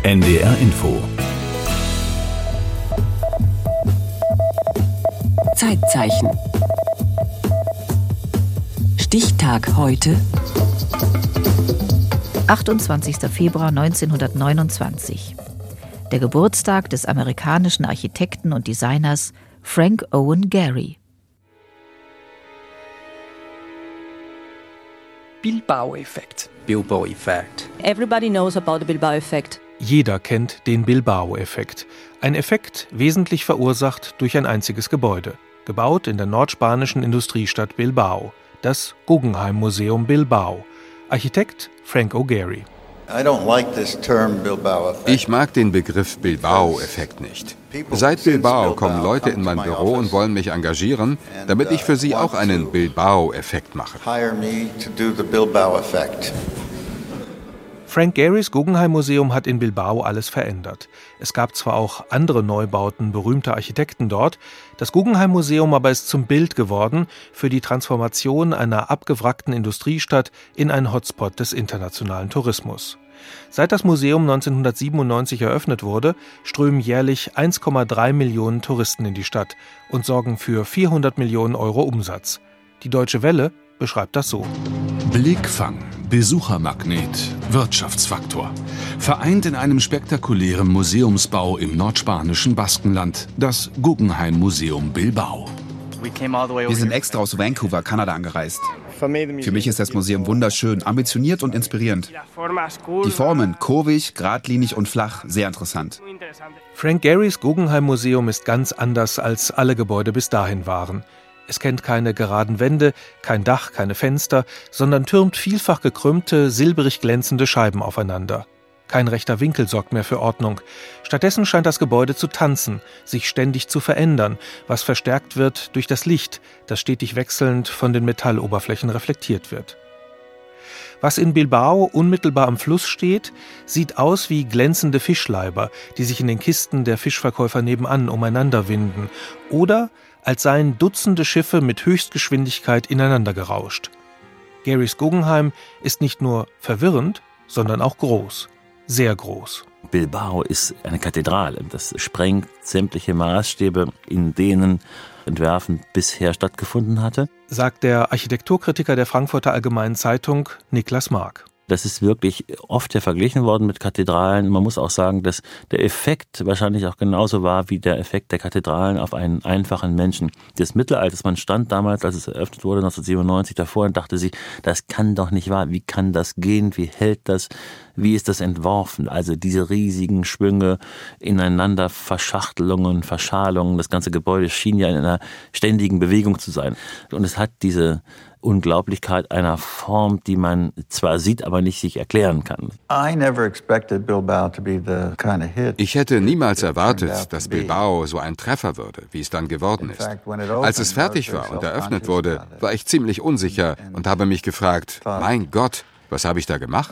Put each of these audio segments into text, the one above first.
NDR Info. Zeitzeichen. Stichtag heute. 28. Februar 1929. Der Geburtstag des amerikanischen Architekten und Designers Frank Owen Gehry. Bilbao-Effekt. Bilbao-Effekt. Everybody knows about the Bilbao-Effekt. Jeder kennt den Bilbao-Effekt. Ein Effekt, wesentlich verursacht durch ein einziges Gebäude. Gebaut in der nordspanischen Industriestadt Bilbao. Das Guggenheim-Museum Bilbao. Architekt Frank O. Gehry. Ich mag den Begriff Bilbao-Effekt nicht. Seit Bilbao kommen Leute in mein Büro und wollen mich engagieren, damit ich für sie auch einen Bilbao-Effekt mache. Frank Gehrys Guggenheim-Museum hat in Bilbao alles verändert. Es gab zwar auch andere Neubauten berühmter Architekten dort, das Guggenheim-Museum aber ist zum Bild geworden für die Transformation einer abgewrackten Industriestadt in einen Hotspot des internationalen Tourismus. Seit das Museum 1997 eröffnet wurde, strömen jährlich 1,3 Millionen Touristen in die Stadt und sorgen für 400 Millionen Euro Umsatz. Die Deutsche Welle beschreibt das so. Blickfang, Besuchermagnet, Wirtschaftsfaktor. Vereint in einem spektakulären Museumsbau im nordspanischen Baskenland, das Guggenheim-Museum Bilbao. Wir sind extra aus Vancouver, Kanada angereist. Für mich ist das Museum wunderschön, ambitioniert und inspirierend. Die Formen, kurvig, geradlinig und flach, sehr interessant. Frank Gehrys Guggenheim-Museum ist ganz anders, als alle Gebäude bis dahin waren. Es kennt keine geraden Wände, kein Dach, keine Fenster, sondern türmt vielfach gekrümmte, silbrig glänzende Scheiben aufeinander. Kein rechter Winkel sorgt mehr für Ordnung. Stattdessen scheint das Gebäude zu tanzen, sich ständig zu verändern, was verstärkt wird durch das Licht, das stetig wechselnd von den Metalloberflächen reflektiert wird. Was in Bilbao unmittelbar am Fluss steht, sieht aus wie glänzende Fischleiber, die sich in den Kisten der Fischverkäufer nebenan umeinander winden, oder als seien Dutzende Schiffe mit Höchstgeschwindigkeit ineinander gerauscht. Gehrys Guggenheim ist nicht nur verwirrend, sondern auch groß. Sehr groß. Bilbao ist eine Kathedrale. Das sprengt sämtliche Maßstäbe, in denen Entwerfen bisher stattgefunden hatte, sagt der Architekturkritiker der Frankfurter Allgemeinen Zeitung Niklas Mark. Das ist wirklich oft ja verglichen worden mit Kathedralen. Man muss auch sagen, dass der Effekt wahrscheinlich auch genauso war wie der Effekt der Kathedralen auf einen einfachen Menschen des Mittelalters. Man stand damals, als es eröffnet wurde, 1997 davor und dachte sich, das kann doch nicht wahr. Wie kann das gehen? Wie hält das? Wie ist das entworfen? Also diese riesigen Schwünge, ineinander Verschachtelungen, Verschalungen. Das ganze Gebäude schien ja in einer ständigen Bewegung zu sein. Und es hat diese Unglaublichkeit einer Form, die man zwar sieht, aber nicht sich erklären kann. Ich hätte niemals erwartet, dass Bilbao so ein Treffer würde, wie es dann geworden ist. Als es fertig war und eröffnet wurde, war ich ziemlich unsicher und habe mich gefragt, mein Gott, was habe ich da gemacht?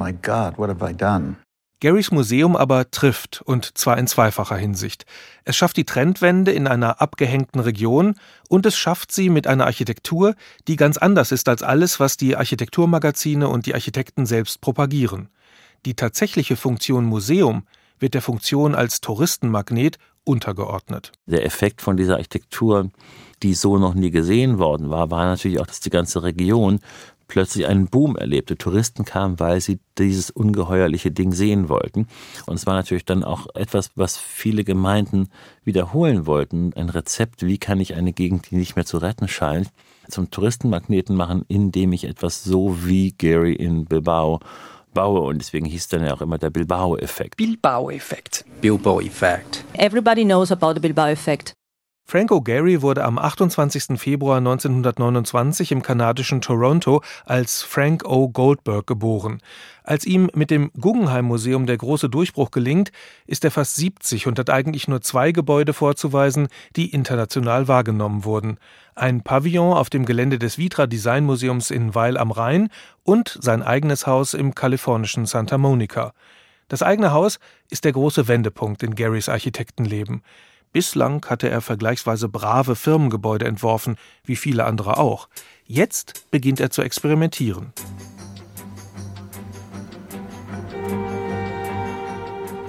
Gehrys Museum aber trifft, und zwar in zweifacher Hinsicht. Es schafft die Trendwende in einer abgehängten Region und es schafft sie mit einer Architektur, die ganz anders ist als alles, was die Architekturmagazine und die Architekten selbst propagieren. Die tatsächliche Funktion Museum wird der Funktion als Touristenmagnet untergeordnet. Der Effekt von dieser Architektur, die so noch nie gesehen worden war natürlich auch, dass die ganze Region plötzlich einen Boom erlebte. Touristen kamen, weil sie dieses ungeheuerliche Ding sehen wollten. Und es war natürlich dann auch etwas, was viele Gemeinden wiederholen wollten. Ein Rezept, wie kann ich eine Gegend, die nicht mehr zu retten scheint, zum Touristenmagneten machen, indem ich etwas so wie Gehry in Bilbao baue. Und deswegen hieß dann ja auch immer der Bilbao-Effekt. Bilbao-Effekt. Bilbao-Effekt. Everybody knows about the Bilbao-Effekt. Frank O. Gehry wurde am 28. Februar 1929 im kanadischen Toronto als Frank O. Goldberg geboren. Als ihm mit dem Guggenheim-Museum der große Durchbruch gelingt, ist er fast 70 und hat eigentlich nur 2 Gebäude vorzuweisen, die international wahrgenommen wurden. Ein Pavillon auf dem Gelände des Vitra Design Museums in Weil am Rhein und sein eigenes Haus im kalifornischen Santa Monica. Das eigene Haus ist der große Wendepunkt in Gehrys Architektenleben. Bislang hatte er vergleichsweise brave Firmengebäude entworfen, wie viele andere auch. Jetzt beginnt er zu experimentieren.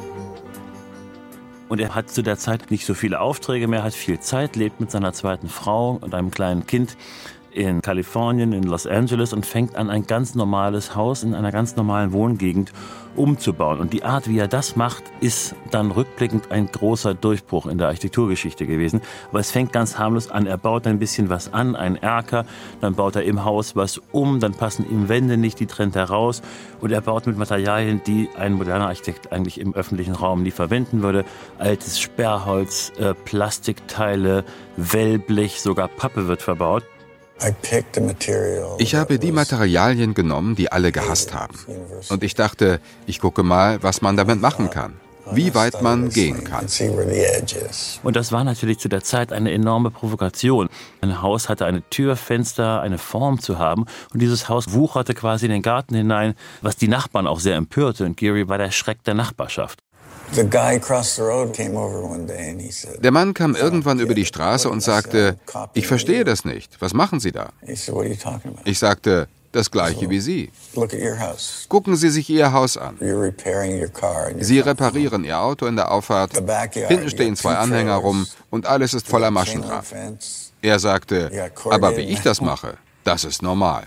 Und er hat zu der Zeit nicht so viele Aufträge mehr, hat viel Zeit, lebt mit seiner zweiten Frau und einem kleinen Kind in Kalifornien, in Los Angeles und fängt an, ein ganz normales Haus in einer ganz normalen Wohngegend umzubauen. Und die Art, wie er das macht, ist dann rückblickend ein großer Durchbruch in der Architekturgeschichte gewesen. Aber es fängt ganz harmlos an. Er baut ein bisschen was an, einen Erker, dann baut er im Haus was um, dann passen ihm Wände nicht, die trennt er raus. Und er baut mit Materialien, die ein moderner Architekt eigentlich im öffentlichen Raum nie verwenden würde. Altes Sperrholz, Plastikteile, Wellblech, sogar Pappe wird verbaut. Ich habe die Materialien genommen, die alle gehasst haben. Und ich dachte, ich gucke mal, was man damit machen kann. Wie weit man gehen kann. Und das war natürlich zu der Zeit eine enorme Provokation. Ein Haus hatte eine Tür, Fenster, eine Form zu haben. Und dieses Haus wucherte quasi in den Garten hinein, was die Nachbarn auch sehr empörte. Und Gehry war der Schreck der Nachbarschaft. Der Mann kam irgendwann über die Straße und sagte, ich verstehe das nicht. Was machen Sie da? Ich sagte, das Gleiche wie Sie. Gucken Sie sich Ihr Haus an. Sie reparieren Ihr Auto in der Auffahrt. Hinten stehen 2 Anhänger rum und alles ist voller Maschendraht. Er sagte, aber wie ich das mache, das ist normal.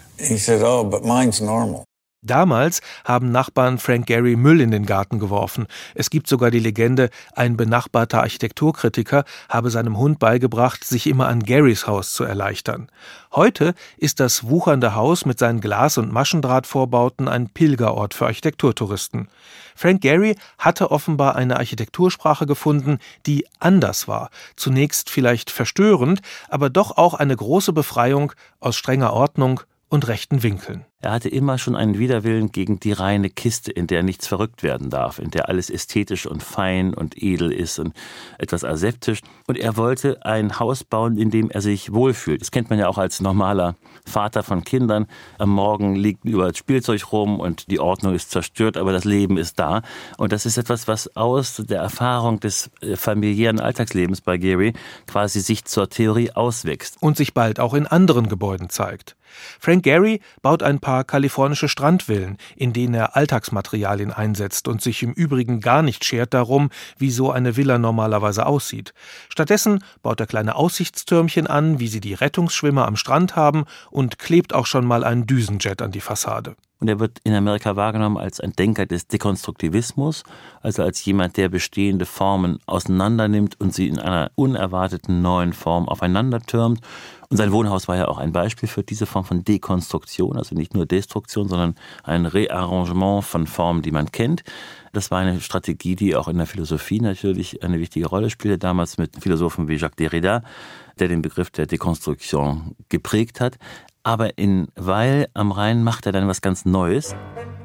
Damals haben Nachbarn Frank Gehry Müll in den Garten geworfen. Es gibt sogar die Legende, ein benachbarter Architekturkritiker habe seinem Hund beigebracht, sich immer an Gehrys Haus zu erleichtern. Heute ist das wuchernde Haus mit seinen Glas- und Maschendrahtvorbauten ein Pilgerort für Architekturtouristen. Frank Gehry hatte offenbar eine Architektursprache gefunden, die anders war. Zunächst vielleicht verstörend, aber doch auch eine große Befreiung aus strenger Ordnung und rechten Winkeln. Er hatte immer schon einen Widerwillen gegen die reine Kiste, in der nichts verrückt werden darf, in der alles ästhetisch und fein und edel ist und etwas aseptisch. Und er wollte ein Haus bauen, in dem er sich wohlfühlt. Das kennt man ja auch als normaler Vater von Kindern. Am Morgen liegt überall Spielzeug rum und die Ordnung ist zerstört, aber das Leben ist da. Und das ist etwas, was aus der Erfahrung des familiären Alltagslebens bei Gehry quasi sich zur Theorie auswächst. Und sich bald auch in anderen Gebäuden zeigt. Frank Gehry baut ein paar kalifornische Strandvillen, in denen er Alltagsmaterialien einsetzt und sich im Übrigen gar nicht schert darum, wie so eine Villa normalerweise aussieht. Stattdessen baut er kleine Aussichtstürmchen an, wie sie die Rettungsschwimmer am Strand haben, und klebt auch schon mal einen Düsenjet an die Fassade. Und er wird in Amerika wahrgenommen als ein Denker des Dekonstruktivismus, also als jemand, der bestehende Formen auseinandernimmt und sie in einer unerwarteten neuen Form aufeinander türmt. Und sein Wohnhaus war ja auch ein Beispiel für diese Form von Dekonstruktion, also nicht nur Destruktion, sondern ein Rearrangement von Formen, die man kennt. Das war eine Strategie, die auch in der Philosophie natürlich eine wichtige Rolle spielte, damals mit Philosophen wie Jacques Derrida, der den Begriff der Dekonstruktion geprägt hat. Aber in Weil am Rhein macht er dann was ganz Neues.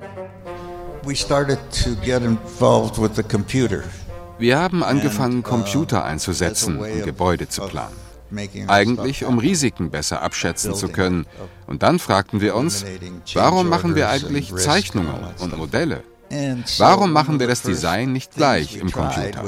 Wir haben angefangen, Computer einzusetzen, um Gebäude zu planen. Eigentlich, um Risiken besser abschätzen zu können. Und dann fragten wir uns, warum machen wir eigentlich Zeichnungen und Modelle? Warum machen wir das Design nicht gleich im Computer?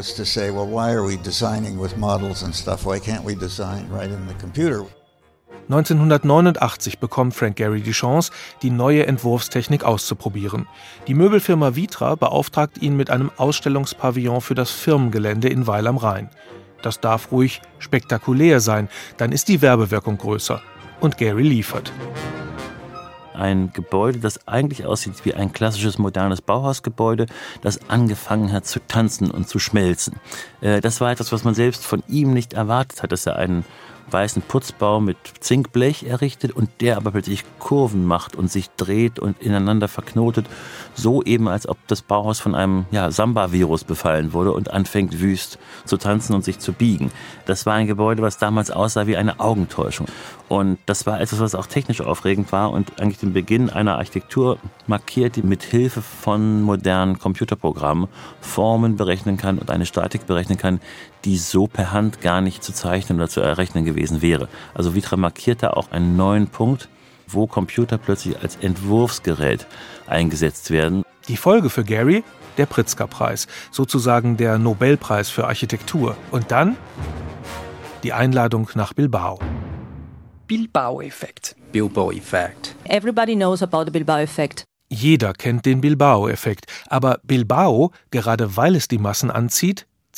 1989 bekommt Frank Gehry die Chance, die neue Entwurfstechnik auszuprobieren. Die Möbelfirma Vitra beauftragt ihn mit einem Ausstellungspavillon für das Firmengelände in Weil am Rhein. Das darf ruhig spektakulär sein, dann ist die Werbewirkung größer. Und Gehry liefert. Ein Gebäude, das eigentlich aussieht wie ein klassisches modernes Bauhausgebäude, das angefangen hat zu tanzen und zu schmelzen. Das war etwas, was man selbst von ihm nicht erwartet hat, dass er einen weißen Putzbau mit Zinkblech errichtet und der aber plötzlich Kurven macht und sich dreht und ineinander verknotet, so eben als ob das Bauhaus von einem Samba-Virus befallen wurde und anfängt wüst zu tanzen und sich zu biegen. Das war ein Gebäude, was damals aussah wie eine Augentäuschung. Und das war etwas, was auch technisch aufregend war und eigentlich den Beginn einer Architektur markiert, die mit Hilfe von modernen Computerprogrammen Formen berechnen kann und eine Statik berechnen kann, die so per Hand gar nicht zu zeichnen oder zu errechnen gewesen wäre. Also Vitra markiert da auch einen neuen Punkt, wo Computer plötzlich als Entwurfsgerät eingesetzt werden. Die Folge für Gehry? Der Pritzker-Preis, sozusagen der Nobelpreis für Architektur. Und dann die Einladung nach Bilbao. Bilbao-Effekt. Bilbao-Effekt. Everybody knows about the Bilbao-Effect. Jeder kennt den Bilbao-Effekt. Aber Bilbao, gerade weil es die Massen anzieht,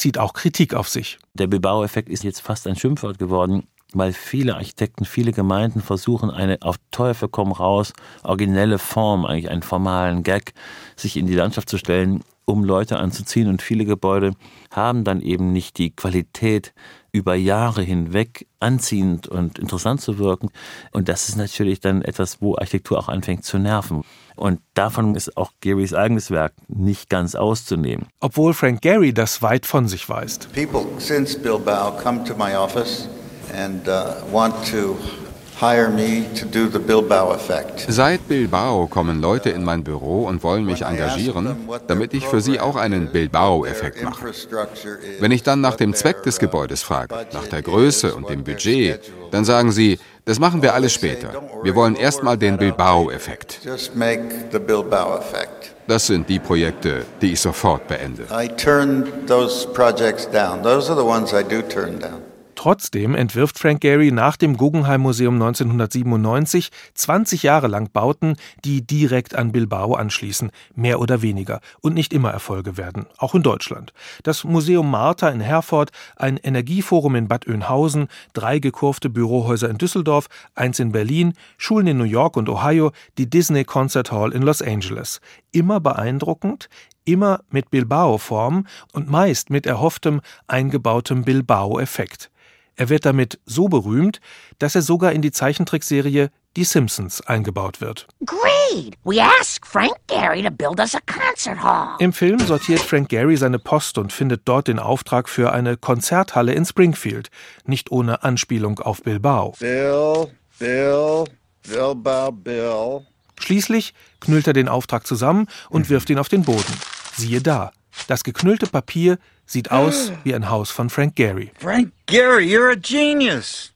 zieht auch Kritik auf sich. Der Bilbao-Effekt ist jetzt fast ein Schimpfwort geworden, weil viele Architekten, viele Gemeinden versuchen, eine auf Teufel komm raus originelle Form, eigentlich einen formalen Gag, sich in die Landschaft zu stellen, um Leute anzuziehen. Und viele Gebäude haben dann eben nicht die Qualität, über Jahre hinweg anziehend und interessant zu wirken. Und das ist natürlich dann etwas, wo Architektur auch anfängt zu nerven. Und davon ist auch Gehrys eigenes Werk nicht ganz auszunehmen. Obwohl Frank Gehry das weit von sich weist. People since Bilbao come to my office and want to hire me to do the Bilbao effect. Seit Bilbao kommen Leute in mein Büro und wollen mich engagieren, damit ich für sie auch einen Bilbao-Effekt mache. Wenn ich dann nach dem Zweck des Gebäudes frage, nach der Größe und dem Budget, dann sagen sie, das machen wir alles später. Wir wollen erstmal den Bilbao-Effekt. Das sind die Projekte, die ich sofort beende. Trotzdem entwirft Frank Gehry nach dem Guggenheim-Museum 1997 20 Jahre lang Bauten, die direkt an Bilbao anschließen, mehr oder weniger, und nicht immer Erfolge werden, auch in Deutschland. Das Museum Martha in Herford, ein Energieforum in Bad Oeynhausen, 3 gekurvte Bürohäuser in Düsseldorf, 1 in Berlin, Schulen in New York und Ohio, die Disney Concert Hall in Los Angeles. Immer beeindruckend, immer mit Bilbao-Form und meist mit erhofftem, eingebautem Bilbao-Effekt. Er wird damit so berühmt, dass er sogar in die Zeichentrickserie Die Simpsons eingebaut wird. Great! We asked Frank Gehry to build us a concert hall. Im Film sortiert Frank Gehry seine Post und findet dort den Auftrag für eine Konzerthalle in Springfield, nicht ohne Anspielung auf Bilbao. Bilbao. Schließlich knüllt er den Auftrag zusammen und wirft ihn auf den Boden. Siehe da, das geknüllte Papier sieht aus wie ein Haus von Frank Gehry. Frank Gehry, you're a genius!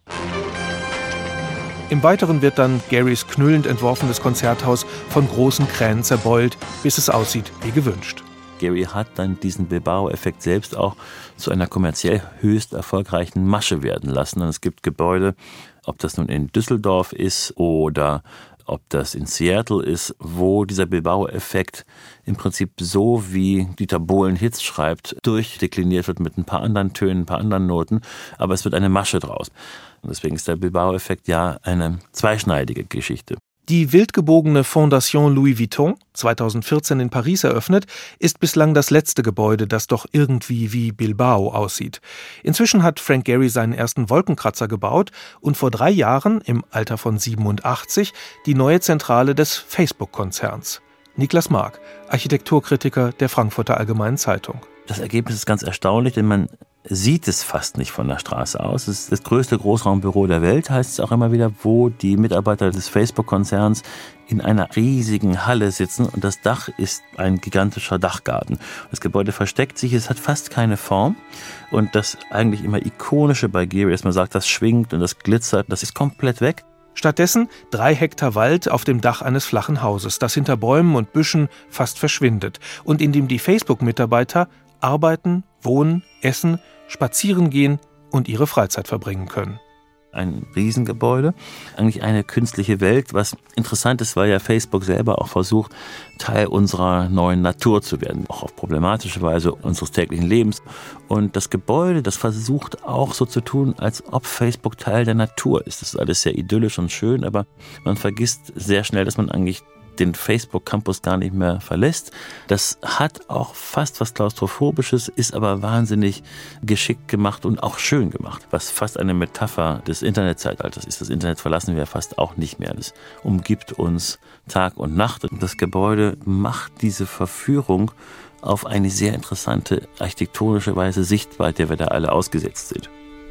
Im Weiteren wird dann Gehrys knüllend entworfenes Konzerthaus von großen Kränen zerbeult, bis es aussieht wie gewünscht. Gehry hat dann diesen Bilbao-Effekt selbst auch zu einer kommerziell höchst erfolgreichen Masche werden lassen. Und es gibt Gebäude, ob das nun in Düsseldorf ist oder ob das in Seattle ist, wo dieser Bilbao-Effekt im Prinzip so, wie Dieter Bohlen Hits schreibt, durchdekliniert wird mit ein paar anderen Tönen, ein paar anderen Noten, aber es wird eine Masche draus. Und deswegen ist der Bilbao-Effekt ja eine zweischneidige Geschichte. Die wildgebogene Fondation Louis Vuitton, 2014 in Paris eröffnet, ist bislang das letzte Gebäude, das doch irgendwie wie Bilbao aussieht. Inzwischen hat Frank Gehry seinen ersten Wolkenkratzer gebaut und vor 3 Jahren, im Alter von 87, die neue Zentrale des Facebook-Konzerns. Niklas Mark, Architekturkritiker der Frankfurter Allgemeinen Zeitung. Das Ergebnis ist ganz erstaunlich, denn man sieht es fast nicht von der Straße aus. Es ist das größte Großraumbüro der Welt, heißt es auch immer wieder, wo die Mitarbeiter des Facebook-Konzerns in einer riesigen Halle sitzen und das Dach ist ein gigantischer Dachgarten. Das Gebäude versteckt sich, es hat fast keine Form und das eigentlich immer Ikonische bei Gehry, dass man sagt, das schwingt und das glitzert, das ist komplett weg. Stattdessen 3 Hektar Wald auf dem Dach eines flachen Hauses, das hinter Bäumen und Büschen fast verschwindet und in dem die Facebook-Mitarbeiter arbeiten, wohnen, essen, spazieren gehen und ihre Freizeit verbringen können. Ein Riesengebäude, eigentlich eine künstliche Welt, was interessant ist, weil ja Facebook selber auch versucht, Teil unserer neuen Natur zu werden, auch auf problematische Weise unseres täglichen Lebens. Und das Gebäude, das versucht auch so zu tun, als ob Facebook Teil der Natur ist. Das ist alles sehr idyllisch und schön, aber man vergisst sehr schnell, dass man eigentlich den Facebook-Campus gar nicht mehr verlässt. Das hat auch fast was Klaustrophobisches, ist aber wahnsinnig geschickt gemacht und auch schön gemacht, was fast eine Metapher des Internetzeitalters ist. Das Internet verlassen wir fast auch nicht mehr. Das umgibt uns Tag und Nacht. Und das Gebäude macht diese Verführung auf eine sehr interessante architektonische Weise sichtbar, der wir da alle ausgesetzt sind.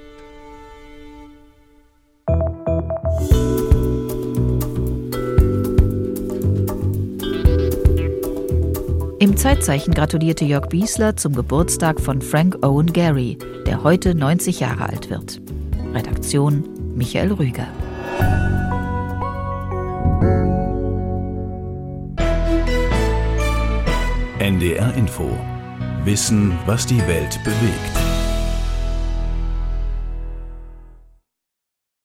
Im Zeitzeichen gratulierte Jörg Biesler zum Geburtstag von Frank Owen Gehry, der heute 90 Jahre alt wird. Redaktion Michael Rüger. NDR Info. Wissen, was die Welt bewegt.